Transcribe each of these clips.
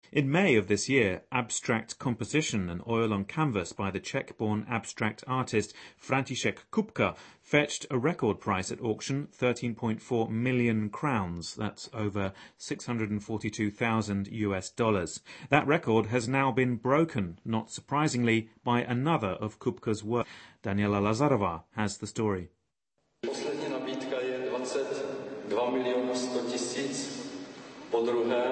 In May of this year, abstract composition, an oil on canvas by the Czech-born abstract artist František Kupka, fetched a record price at auction, 13.4 million crowns. That's over $642,000. That record has now been broken, not surprisingly, by another of Kupka's work. Daniela Lazarová has the story. Poslední nabídka je 22 miliony 100 tisíc, podruhé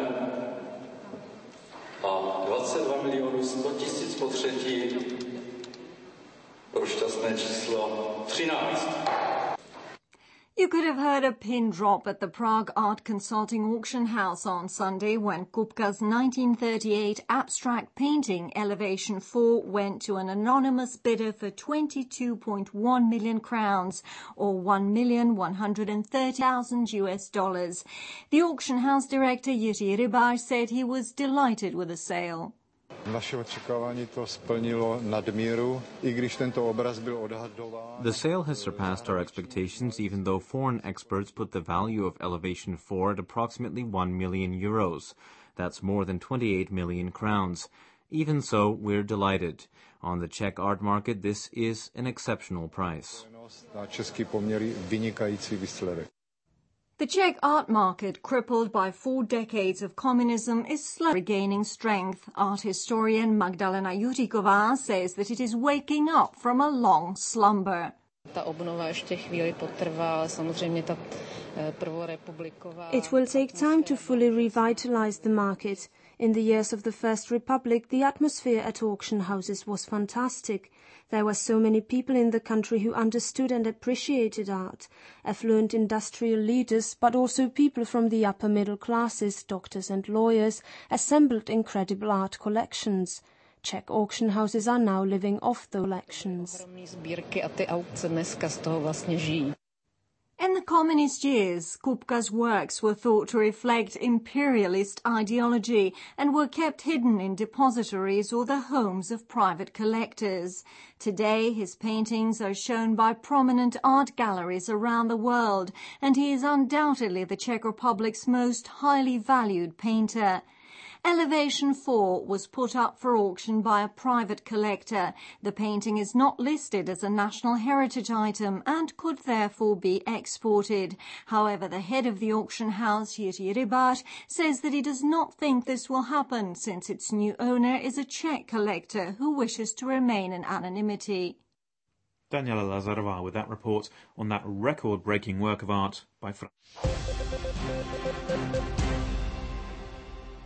a 22 milionů 100 tisíc po třetí, pro šťastné číslo 13. You could have heard a pin drop at the Prague Art Consulting Auction House on Sunday when Kupka's 1938 abstract painting Elevation 4 went to an anonymous bidder for 22.1 million crowns or $1,130,000. The auction house director Jiří Rybář said he was delighted with the sale. Naše očekávání to splnilo nadmíru, i když tento obraz byl odhadován. The sale has surpassed our expectations, even though foreign experts put the value of Elevation 4 at approximately 1 million euros. That's more than 28 million crowns. Even so, we're delighted. On the Czech art market, this is an exceptional price. Na český poměry vynikající výsledek. The Czech art market, crippled by 4 decades of communism, is slowly regaining strength. Art historian Magdalena Juříková says that it is waking up from a long slumber. It will take time to fully revitalize the market. In the years of the First Republic, the atmosphere at auction houses was fantastic. There were so many people in the country who understood and appreciated art, affluent industrial leaders, but also people from the upper middle classes, doctors and lawyers, assembled incredible art collections. Czech auction houses are now living off the collections. In the communist years, Kupka's works were thought to reflect imperialist ideology and were kept hidden in depositories or the homes of private collectors. Today, his paintings are shown by prominent art galleries around the world, and he is undoubtedly the Czech Republic's most highly valued painter. Elevation 4 was put up for auction by a private collector. The painting is not listed as a national heritage item and could therefore be exported. However, the head of the auction house, Jiří Rybář, says that he does not think this will happen since its new owner is a Czech collector who wishes to remain in anonymity. Daniela Lazarová with that report on that record-breaking work of art by